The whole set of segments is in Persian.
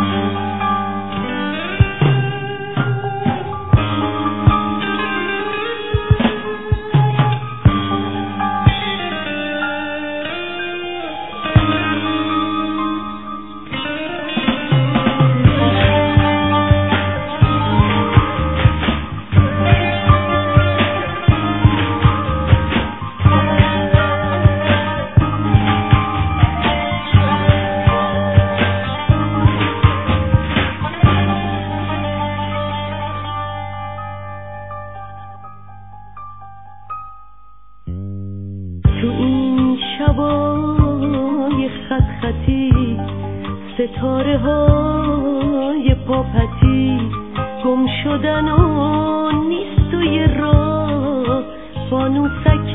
تو این شبای خط خطی ستاره های پاپتی گم شدن و نیست توی راه فانوسک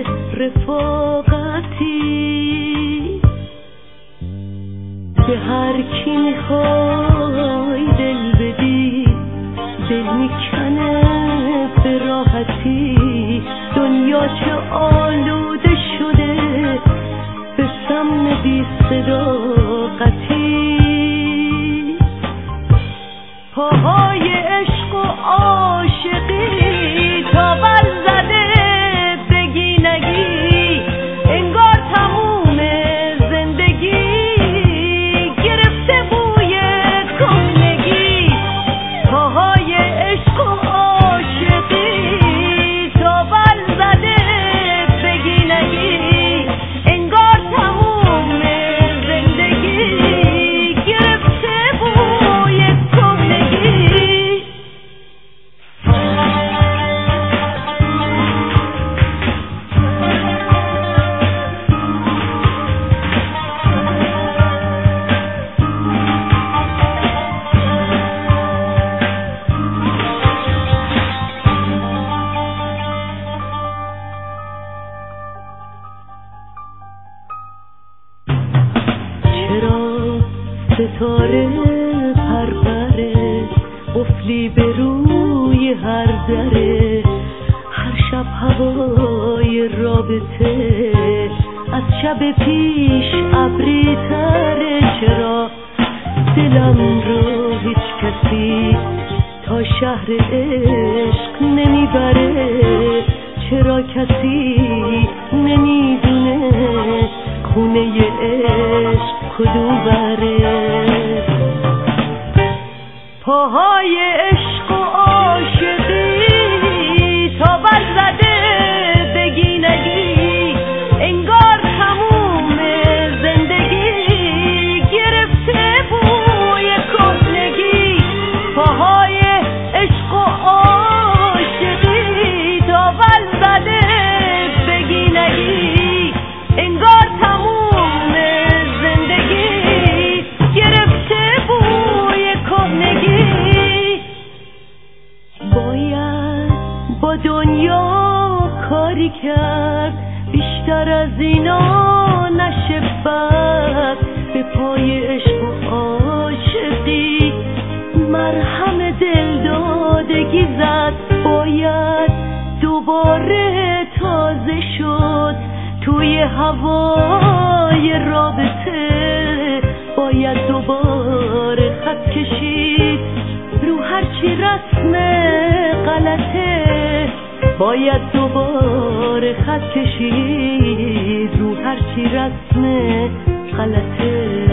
رفاقتی به هر کی میخوای دل بدی دل میکنه به راحتی دنیا چه آلوده شده به سم بی صداقتی پاهای عشق و عاشقی تا بل زده بگی نگی انگار تموم زندگی گرفته بوی کهنگی پاهای عشق و عاشقی تا بل زده بگی نگی انگار تموم زندگی گرفته بوی کهنگی چرا ستاره پرپره قفلی به روی هر دره هر شب هوای رابطه از شب پیش ابری تره چرا دلم رو هیچ کسی تا شهر عشق نمیبره چرا کسی نمیدونه خونه عشق کدوم بره پاهای عشق و عاشقی تا بل زده بگی نگی انگار تموم زندگی گرفته بوی کهنگی پاهای عشق و عاشقی تا بل زده بگی نگی انگار تموم زندگی گرفته بوی کهنگی باید با دنیا کاری کرد بیشتر از اینا نشه بد به پای عشق و عاشقی مرهم دل دادگی زد باید دوباره تازه شد توی هوای رابطه باید دوباره خط کشید رو هرچی رسم غلطه باید دوباره خط کشید رو هرچی رسم غلطه